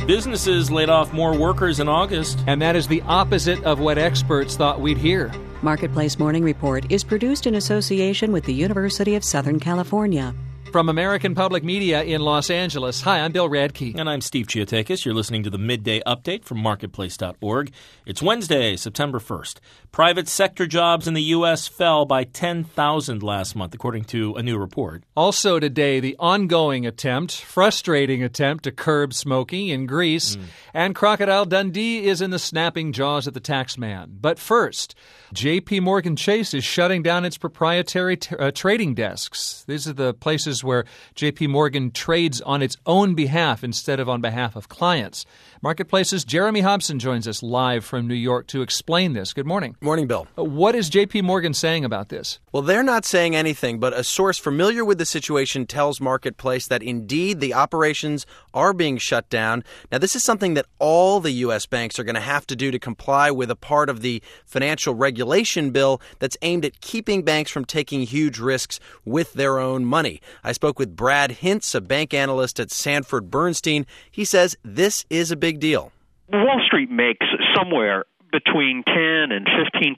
Businesses laid off more workers in August. And that is the opposite of what experts thought we'd hear. Marketplace Morning Report is produced in association with the University of Southern California. From American Public Media in Los Angeles, hi, I'm Bill Radke. And I'm Steve Chiotakis. You're listening to the Midday Update from Marketplace.org. It's Wednesday, September 1st. Private sector jobs in the U.S. fell by 10,000 last month, according to a new report. Also today, the ongoing frustrating attempt to curb smoking in Greece. And Crocodile Dundee is in the snapping jaws of the tax man. But first, J.P. Morgan Chase is shutting down its proprietary trading desks. These are the places where J.P. Morgan trades on its own behalf instead of on behalf of clients. Marketplace's Jeremy Hobson joins us live from New York to explain this. Good morning. Morning, Bill. What is J.P. Morgan saying about this? Well, they're not saying anything, but a source familiar with the situation tells Marketplace that indeed the operations are being shut down. Now, this is something that all the U.S. banks are going to have to do to comply with a part of the financial regulation bill that's aimed at keeping banks from taking huge risks with their own money. I spoke with Brad Hintz, a bank analyst at Sanford Bernstein. He says this is a big deal. Wall Street makes somewhere between 10 and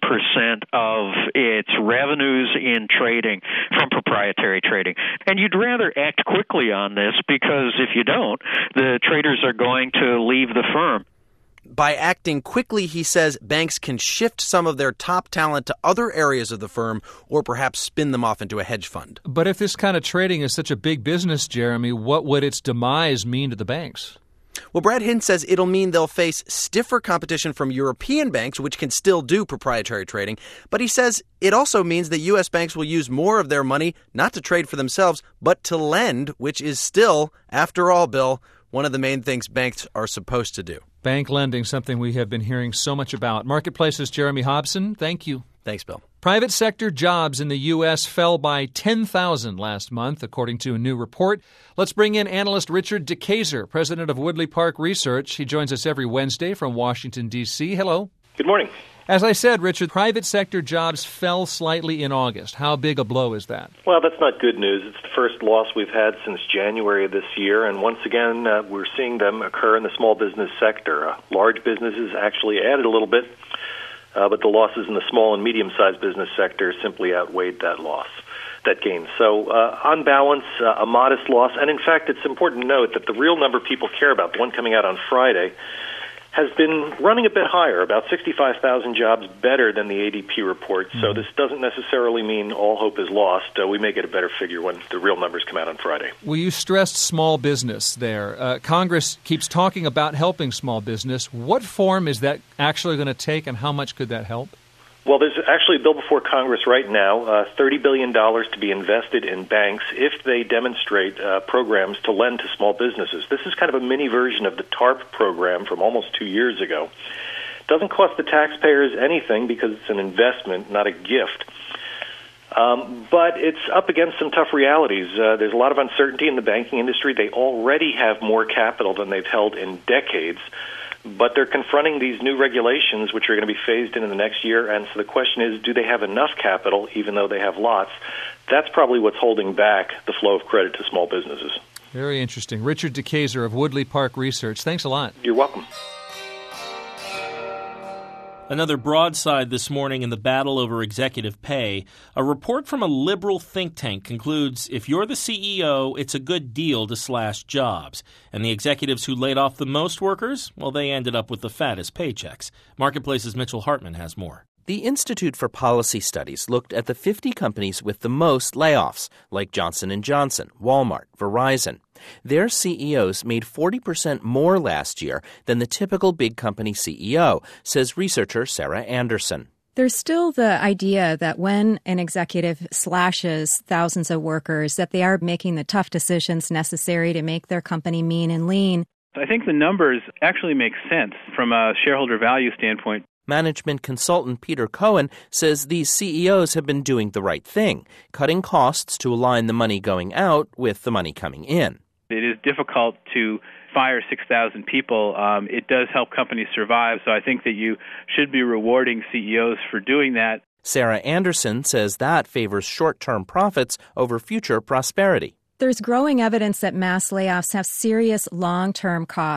15% of its revenues in trading from proprietary trading. And you'd rather act quickly on this because if you don't, the traders are going to leave the firm. By acting quickly, he says banks can shift some of their top talent to other areas of the firm or perhaps spin them off into a hedge fund. But if this kind of trading is such a big business, Jeremy, what would its demise mean to the banks? Well, Brad Hintz says it'll mean they'll face stiffer competition from European banks, which can still do proprietary trading. But he says it also means that U.S. banks will use more of their money not to trade for themselves, but to lend, which is still, after all, Bill, one of the main things banks are supposed to do. Bank lending, something we have been hearing so much about. Marketplace's Jeremy Hobson, thank you. Thanks, Bill. Private sector jobs in the U.S. fell by 10,000 last month, according to a new report. Let's bring in analyst Richard DeKayser, president of Woodley Park Research. He joins us every Wednesday from Washington, D.C. Hello. Good morning. As I said, Richard, private sector jobs fell slightly in August. How big a blow is that? Well, that's not good news. It's the first loss we've had since January of this year, and once again, we're seeing them occur in the small business sector. Large businesses actually added a little bit, but the losses in the small and medium-sized business sector simply outweighed that gain. So on balance, a modest loss. And in fact, it's important to note that the real number people care about, the one coming out on Friday, has been running a bit higher, about 65,000 jobs better than the ADP report. So this doesn't necessarily mean all hope is lost. We may get a better figure when the real numbers come out on Friday. Well, you stressed small business there. Congress keeps talking about helping small business. What form is that actually going to take, and how much could that help? Well, there's actually a bill before Congress right now, $30 billion to be invested in banks if they demonstrate programs to lend to small businesses. This is kind of a mini version of the TARP program from almost 2 years ago. It doesn't cost the taxpayers anything because it's an investment, not a gift. But it's up against some tough realities. There's a lot of uncertainty in the banking industry. They already have more capital than they've held in decades. But they're confronting these new regulations, which are going to be phased in the next year. And so the question is, do they have enough capital, even though they have lots? That's probably what's holding back the flow of credit to small businesses. Very interesting. Richard DeKayser of Woodley Park Research. Thanks a lot. You're welcome. Another broadside this morning in the battle over executive pay. A report from a liberal think tank concludes if you're the CEO, it's a good deal to slash jobs. And the executives who laid off the most workers, well, they ended up with the fattest paychecks. Marketplace's Mitchell Hartman has more. The Institute for Policy Studies looked at the 50 companies with the most layoffs, like Johnson & Johnson, Walmart, Verizon. Their CEOs made 40% more last year than the typical big company CEO, says researcher Sarah Anderson. There's still the idea that when an executive slashes thousands of workers, that they are making the tough decisions necessary to make their company mean and lean. I think the numbers actually make sense from a shareholder value standpoint. Management consultant Peter Cohen says these CEOs have been doing the right thing, cutting costs to align the money going out with the money coming in. It is difficult to fire 6,000 people. It does help companies survive, so I think that you should be rewarding CEOs for doing that. Sarah Anderson says that favors short-term profits over future prosperity. There's growing evidence that mass layoffs have serious long-term costs.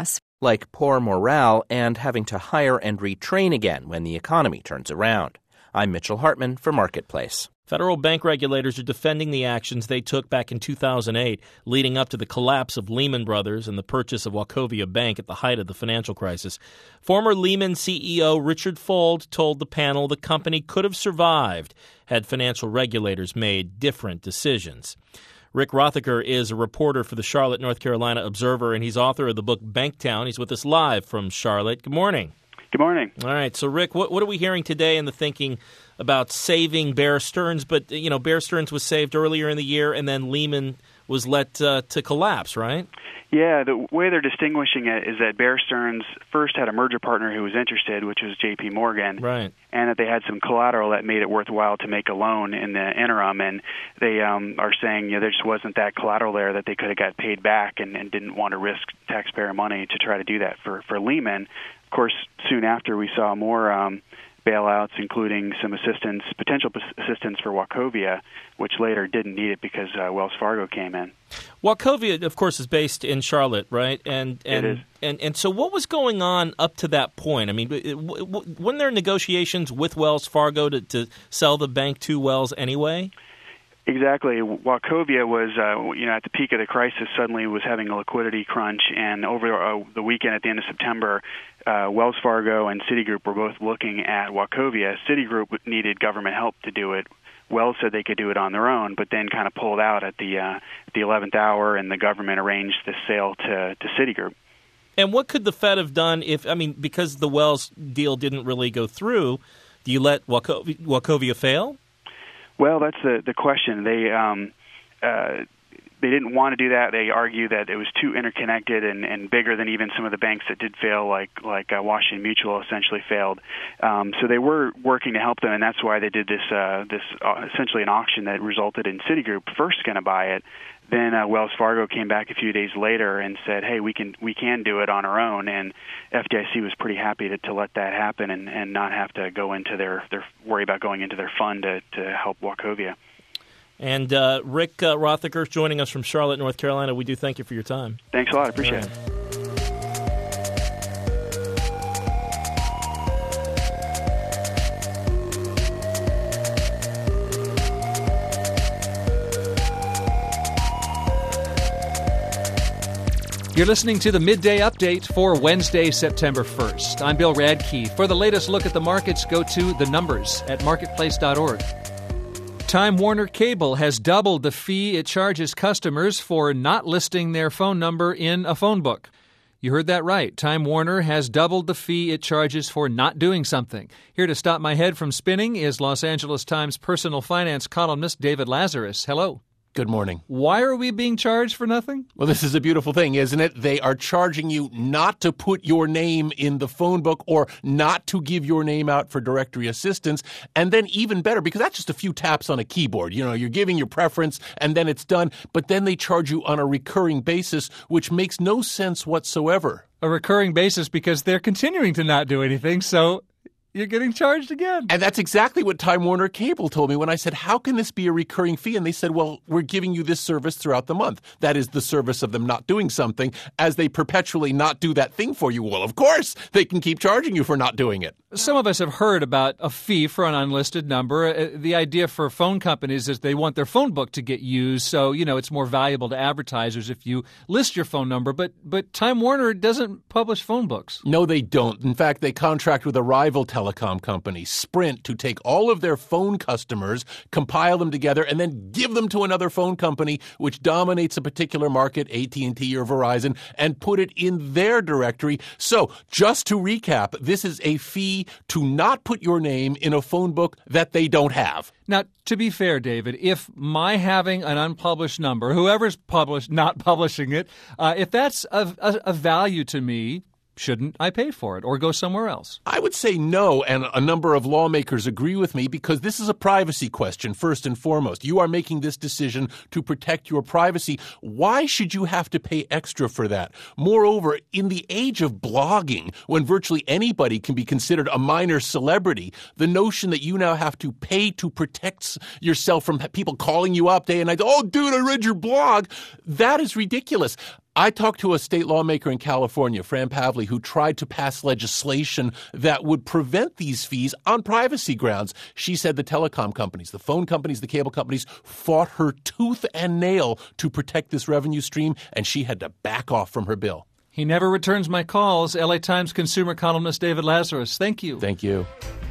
like poor morale and having to hire and retrain again when the economy turns around. I'm Mitchell Hartman for Marketplace. Federal bank regulators are defending the actions they took back in 2008, leading up to the collapse of Lehman Brothers and the purchase of Wachovia Bank at the height of the financial crisis. Former Lehman CEO Richard Fuld told the panel the company could have survived had financial regulators made different decisions. Rick Rothacker is a reporter for the Charlotte, North Carolina Observer, and he's author of the book Banktown. He's with us live from Charlotte. Good morning. Good morning. All right. So, Rick, what are we hearing today in the thinking about saving Bear Stearns? But, Bear Stearns was saved earlier in the year, and then Lehman was let to collapse, right? Yeah, the way they're distinguishing it is that Bear Stearns first had a merger partner who was interested, which was J.P. Morgan, right, and that they had some collateral that made it worthwhile to make a loan in the interim. And they are saying there just wasn't that collateral there that they could have got paid back and didn't want to risk taxpayer money to try to do that for Lehman. Of course, soon after we saw more bailouts, including some potential assistance for Wachovia, which later didn't need it because Wells Fargo came in. Wachovia, of course, is based in Charlotte, right? It is. And so what was going on up to that point? I mean, weren't there negotiations with Wells Fargo to sell the bank to Wells anyway? Exactly. Wachovia was, at the peak of the crisis, suddenly was having a liquidity crunch, and over the weekend at the end of September, Wells Fargo and Citigroup were both looking at Wachovia. Citigroup needed government help to do it. Wells said they could do it on their own, but then kind of pulled out at the 11th hour, and the government arranged the sale to Citigroup. And what could the Fed have done because the Wells deal didn't really go through, do you let Wachovia fail? Well, that's the question. They didn't want to do that. They argue that it was too interconnected and bigger than even some of the banks that did fail, like Washington Mutual essentially failed. So they were working to help them, and that's why they did this essentially an auction that resulted in Citigroup first going to buy it. Then Wells Fargo came back a few days later and said, "Hey, we can do it on our own." And FDIC was pretty happy to let that happen and not have to go into their worry about going into their fund to help Wachovia. And Rick Rothacker joining us from Charlotte, North Carolina. We do thank you for your time. Thanks a lot. I appreciate it. You're listening to the Midday Update for Wednesday, September 1st. I'm Bill Radke. For the latest look at the markets, go to the numbers at marketplace.org. Time Warner Cable has doubled the fee it charges customers for not listing their phone number in a phone book. You heard that right. Time Warner has doubled the fee it charges for not doing something. Here to stop my head from spinning is Los Angeles Times personal finance columnist David Lazarus. Hello. Good morning. Why are we being charged for nothing? Well, this is a beautiful thing, isn't it? They are charging you not to put your name in the phone book or not to give your name out for directory assistance. And then even better, because that's just a few taps on a keyboard. You're giving your preference and then it's done. But then they charge you on a recurring basis, which makes no sense whatsoever. A recurring basis because they're continuing to not do anything, so you're getting charged again. And that's exactly what Time Warner Cable told me when I said, how can this be a recurring fee? And they said, well, we're giving you this service throughout the month. That is the service of them not doing something as they perpetually not do that thing for you. Well, of course, they can keep charging you for not doing it. Some of us have heard about a fee for an unlisted number. The idea for phone companies is they want their phone book to get used, so, it's more valuable to advertisers if you list your phone number. But Time Warner doesn't publish phone books. No, they don't. In fact, they contract with a rival telecom company, Sprint, to take all of their phone customers, compile them together, and then give them to another phone company which dominates a particular market, AT&T or Verizon, and put it in their directory. So, just to recap, this is a fee to not put your name in a phone book that they don't have. Now, to be fair, David, if my having an unpublished number, whoever's not publishing it, if that's a value to me, shouldn't I pay for it or go somewhere else? I would say no, and a number of lawmakers agree with me because this is a privacy question, first and foremost. You are making this decision to protect your privacy. Why should you have to pay extra for that? Moreover, in the age of blogging, when virtually anybody can be considered a minor celebrity, the notion that you now have to pay to protect yourself from people calling you up day and night, oh, dude, I read your blog, that is ridiculous. I talked to a state lawmaker in California, Fran Pavley, who tried to pass legislation that would prevent these fees on privacy grounds. She said the telecom companies, the phone companies, the cable companies fought her tooth and nail to protect this revenue stream, and she had to back off from her bill. He never returns my calls. LA Times consumer columnist David Lazarus. Thank you. Thank you.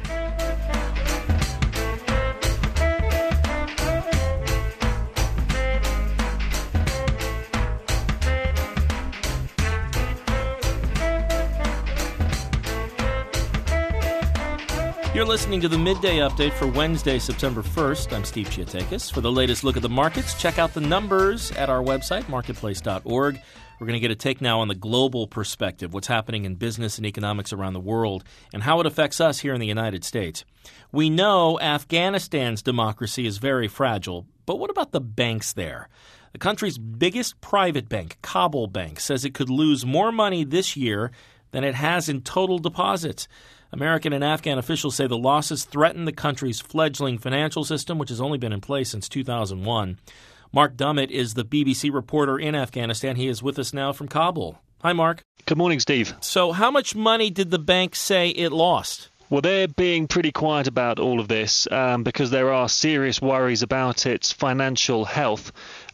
You're listening to the Midday Update for Wednesday, September 1st. I'm Steve Chiatakis. For the latest look at the markets, check out the numbers at our website, marketplace.org. We're going to get a take now on the global perspective, what's happening in business and economics around the world, and how it affects us here in the United States. We know Afghanistan's democracy is very fragile, but what about the banks there? The country's biggest private bank, Kabul Bank, says it could lose more money this year than it has in total deposits. American and Afghan officials say the losses threaten the country's fledgling financial system, which has only been in place since 2001. Mark Dummett is the BBC reporter in Afghanistan. He is with us now from Kabul. Hi, Mark. Good morning, Steve. So how much money did the bank say it lost? Well, they're being pretty quiet about all of this because there are serious worries about its financial health.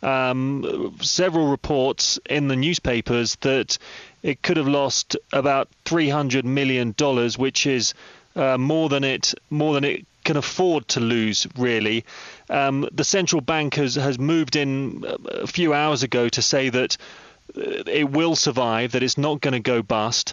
Several reports in the newspapers that it could have lost about $300 million, which is more than it can afford to lose, really. The central bank has moved in a few hours ago to say that it will survive, that it's not going to go bust,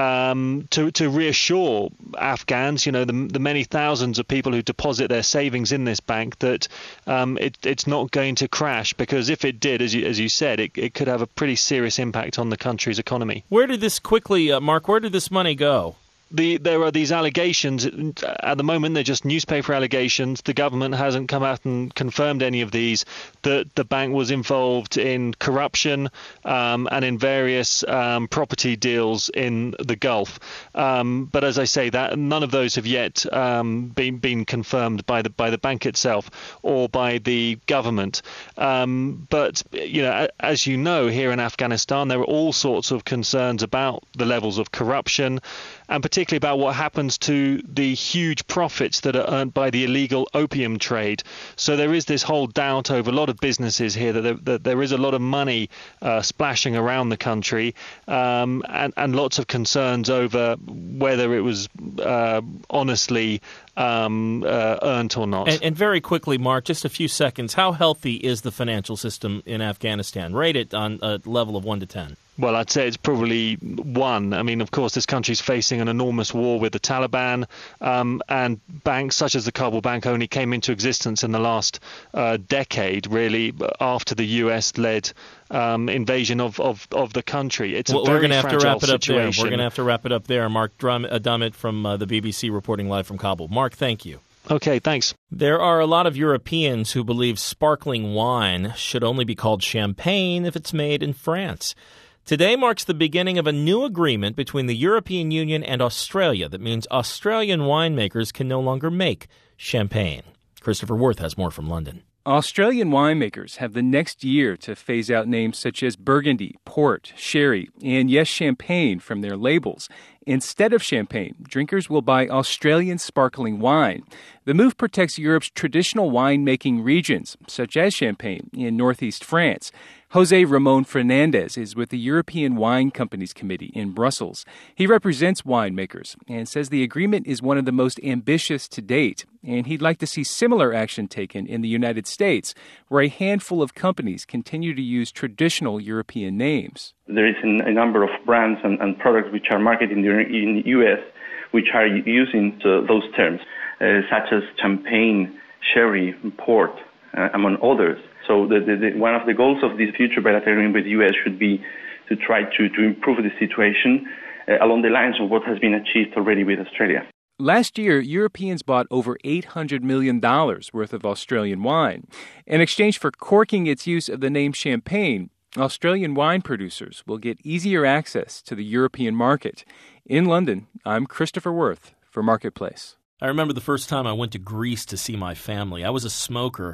to reassure Afghans, the many thousands of people who deposit their savings in this bank, that it's not going to crash, because if it did, as you said, it could have a pretty serious impact on the country's economy. Where did this Mark, where did this money go? There are these allegations. At the moment, they're just newspaper allegations. The government hasn't come out and confirmed any of these, that the bank was involved in corruption and in various property deals in the Gulf. But as I say, that none of those have yet been confirmed by the bank itself or by the government. But as you know, here in Afghanistan, there are all sorts of concerns about the levels of corruption, and particularly about what happens to the huge profits that are earned by the illegal opium trade. So there is this whole doubt over a lot of businesses here that there is a lot of money splashing around the country, and lots of concerns over whether it was honestly earned or not. And very quickly, Mark, just a few seconds, how healthy is the financial system in Afghanistan? Rate it on a level of 1 to 10. Well, I'd say it's probably 1. I mean, of course, this country's facing an enormous war with the Taliban, and banks such as the Kabul Bank only came into existence in the last decade, really, after the US-led invasion of the country. It's a very fragile situation. We're going to have to wrap it up there. Mark Dummett from the BBC reporting live from Kabul. Mark, thank you. Okay, thanks. There are a lot of Europeans who believe sparkling wine should only be called champagne if it's made in France. Today marks the beginning of a new agreement between the European Union and Australia that means Australian winemakers can no longer make champagne. Christopher Worth has more from London. Australian winemakers have the next year to phase out names such as Burgundy, Port, Sherry, and yes, Champagne from their labels. Instead of champagne, drinkers will buy Australian sparkling wine. The move protects Europe's traditional wine-making regions, such as Champagne in northeast France. Jose Ramon Fernandez is with the European Wine Companies Committee in Brussels. He represents winemakers and says the agreement is one of the most ambitious to date, and he'd like to see similar action taken in the United States, where a handful of companies continue to use traditional European names. There is a number of brands and products which are marketed in the U.S. which are using those terms, such as champagne, sherry, port, among others. So one of the goals of this future bilateral agreement with the U.S. should be to try to improve the situation along the lines of what has been achieved already with Australia. Last year, Europeans bought over $800 million worth of Australian wine. In exchange for corking its use of the name champagne, Australian wine producers will get easier access to the European market. In London, I'm Christopher Worth for Marketplace. I remember the first time I went to Greece to see my family. I was a smoker.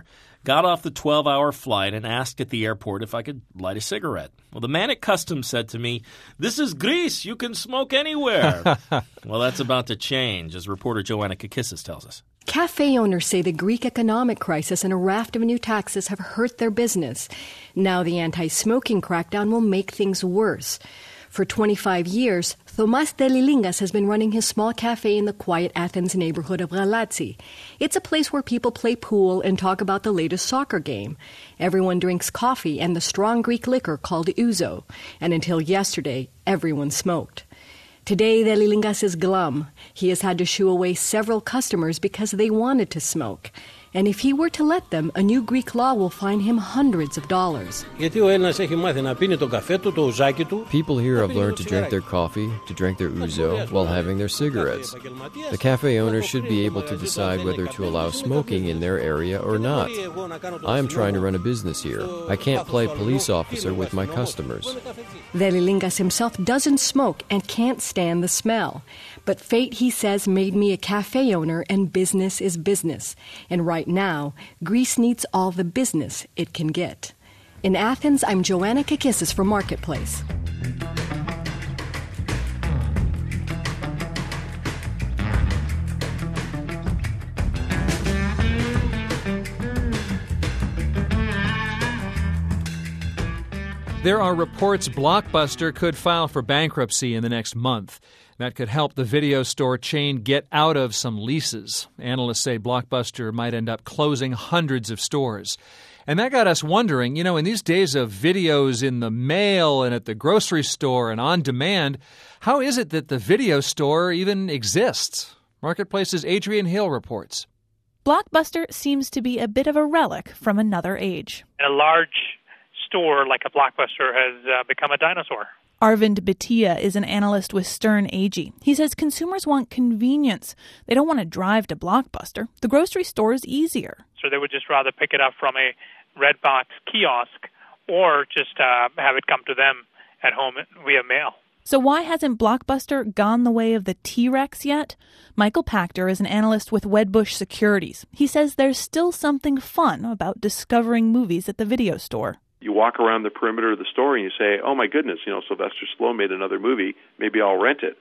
got off the 12-hour flight and asked at the airport if I could light a cigarette. Well, the man at customs said to me, "This is Greece. You can smoke anywhere." Well, that's about to change, as reporter Joanna Kakissis tells us. Cafe owners say the Greek economic crisis and a raft of new taxes have hurt their business. Now the anti-smoking crackdown will make things worse. For 25 years, Thomas Delilingas has been running his small cafe in the quiet Athens neighborhood of Galatsi. It's a place where people play pool and talk about the latest soccer game. Everyone drinks coffee and the strong Greek liquor called ouzo. And until yesterday, everyone smoked. Today, Delilingas is glum. He has had to shoo away several customers because they wanted to smoke. And if he were to let them, a new Greek law will fine him hundreds of dollars. People here have learned to drink their coffee, to drink their ouzo, while having their cigarettes. The cafe owners should be able to decide whether to allow smoking in their area or not. I am trying to run a business here. I can't play police officer with my customers. Delilingas himself doesn't smoke and can't stand the smell. But fate, he says, made me a cafe owner, and business is business. And right now, Greece needs all the business it can get. In Athens, I'm Joanna Kakissis for Marketplace. There are reports Blockbuster could file for bankruptcy in the next month. That could help the video store chain get out of some leases. Analysts say Blockbuster might end up closing hundreds of stores. And that got us wondering, in these days of videos in the mail and at the grocery store and on demand, how is it that the video store even exists? Marketplace's Adrienne Hill reports. Blockbuster seems to be a bit of a relic from another age. A large store like a Blockbuster has become a dinosaur. Arvind Bhatia is an analyst with Stern Agee. He says consumers want convenience. They don't want to drive to Blockbuster. The grocery store is easier. So they would just rather pick it up from a red box kiosk or just have it come to them at home via mail. So why hasn't Blockbuster gone the way of the T-Rex yet? Michael Pachter is an analyst with Wedbush Securities. He says there's still something fun about discovering movies at the video store. You walk around the perimeter of the store and you say, "Oh my goodness, Sylvester Stallone made another movie. Maybe I'll rent it."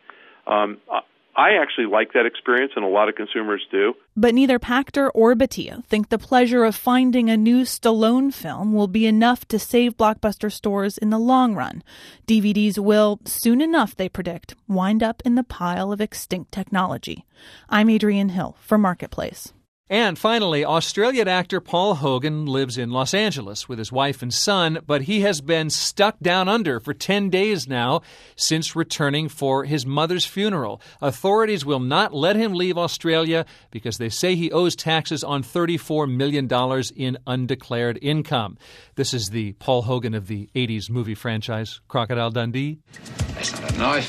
I actually like that experience, and a lot of consumers do. But neither Pachter or Bhatia think the pleasure of finding a new Stallone film will be enough to save Blockbuster stores in the long run. DVDs will, soon enough, they predict, wind up in the pile of extinct technology. I'm Adrienne Hill for Marketplace. And finally, Australian actor Paul Hogan lives in Los Angeles with his wife and son, but he has been stuck down under for 10 days now since returning for his mother's funeral. Authorities will not let him leave Australia because they say he owes taxes on $34 million in undeclared income. This is the Paul Hogan of the 80s movie franchise, Crocodile Dundee. That's not a knife.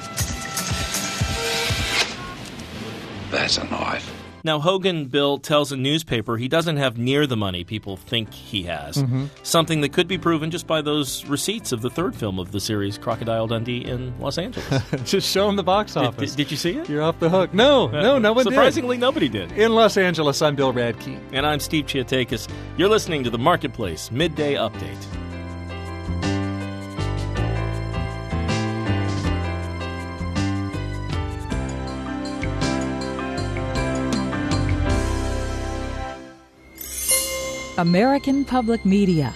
That's a knife. Now, Hogan, Bill, tells a newspaper he doesn't have near the money people think he has, something that could be proven just by those receipts of the third film of the series, Crocodile Dundee in Los Angeles. Just show him the box office. Did you see it? You're off the hook. No one did. Surprisingly, nobody did. In Los Angeles, I'm Bill Radke. And I'm Steve Chiatakis. You're listening to the Marketplace Midday Update. American Public Media.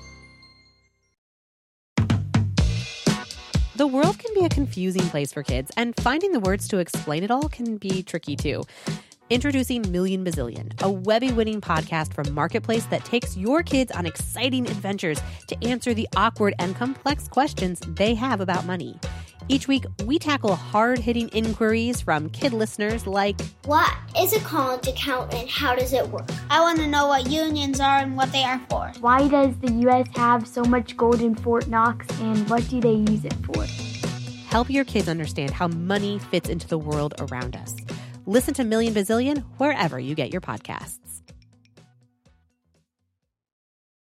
The world can be a confusing place for kids, and finding the words to explain it all can be tricky too. Introducing Million Bazillion, a Webby-winning podcast from Marketplace that takes your kids on exciting adventures to answer the awkward and complex questions they have about money. Each week, we tackle hard-hitting inquiries from kid listeners like, what is a college account and how does it work? I want to know what unions are and what they are for. Why does the U.S. have so much gold in Fort Knox and what do they use it for? Help your kids understand how money fits into the world around us. Listen to Million Bazillion wherever you get your podcasts.